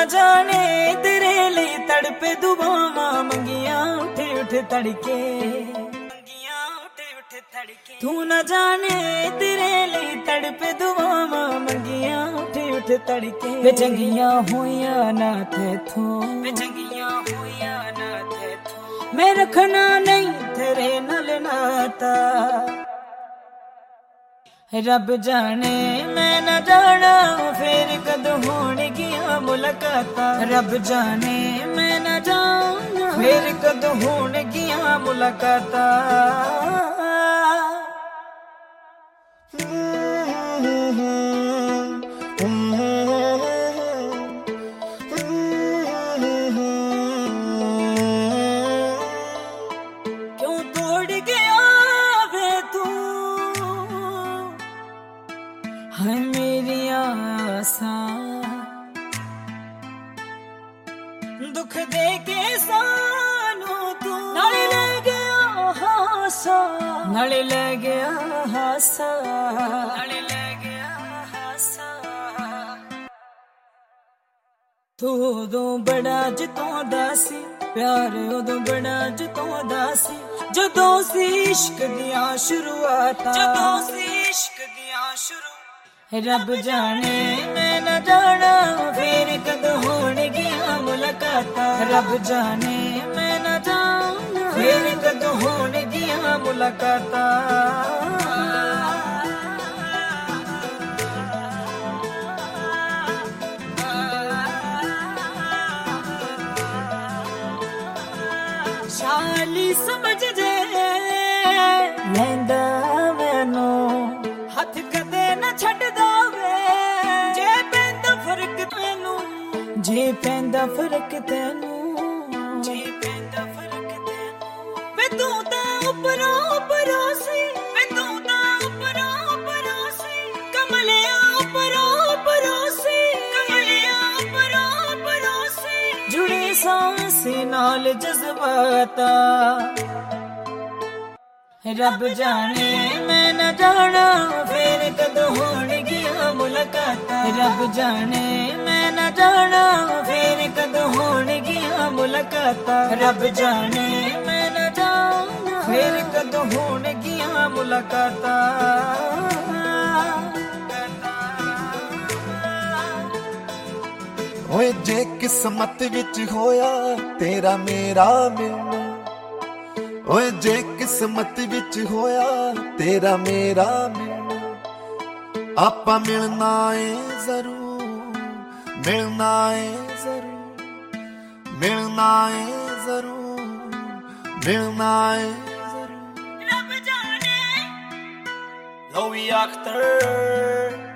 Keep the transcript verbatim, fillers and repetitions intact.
जाने तेरे लिए तड़पे दुआवां मंगियां उठ उठ तड़के, मंगियां उठ उठ तड़के। तू न जाने तेरे लिए तड़पे दुआवां मंगियां उठ उठ तड़के। वे चंगियां होइयां ना तेथों, वे चंगियां होइयां ना तेथों, मैं रखना नहीं तेरे नाल नाता। रब जाने मैं न जाना फिर कद होणगियां मुलाकातां। रब जाने मैं न जाना फिर कद होणगियां मुलाकातां। क्यों तोड़ गया वे तू है मेरी आसां, दुख दे के सानू तू नाल ले गया हासा, नाल ले गया हासा, नाल ले गया हासा। तू उदों बड़ा जतोंदा सी प्यार, उदों बड़ा जतोंदा सी जदों सी इश्क दियां शुरुआतां, जदों सी इश्क दियां शुरू। रब जाने मैं न जाना फिर कद होणगियां मुलाकातां। रब जाने मैं न जाना फिर कद होणगियां मुलाकातां। शाली समझ जे लैंदा मैनू हथ कदे न छड्डदा वे, जे पैंदा फर्क तैनू, जे पैंदा फर्क तैनू, जे पैंदा फर्क तैनू। वे तू तां उपरों उपरों सी, वे तू तां उपरों उपरों सी, कमलिया उपरों उपरों सी, कमलिया उपरों उपरों सी। जुड़े सांस नाल जज्बातां। रब जाने मैं न जाना फिर कद होणगियां मुलाकातां। रब जाने मैं न जाना फिर कद होणगियां मुलाकातां। रब जाने मैं न जाना फिर कद होणगियां मुलाकातां। ओए जे किस्मत विच होया तेरा मेरा मिलना, ओए जे किस्मत विच होया तेरा मेरा मिलना, आपां मिलना है जरूर, मिलना है जरूर, मिलना है जरूर, मिलना है जरूर। रब जाने लोवी अख्तर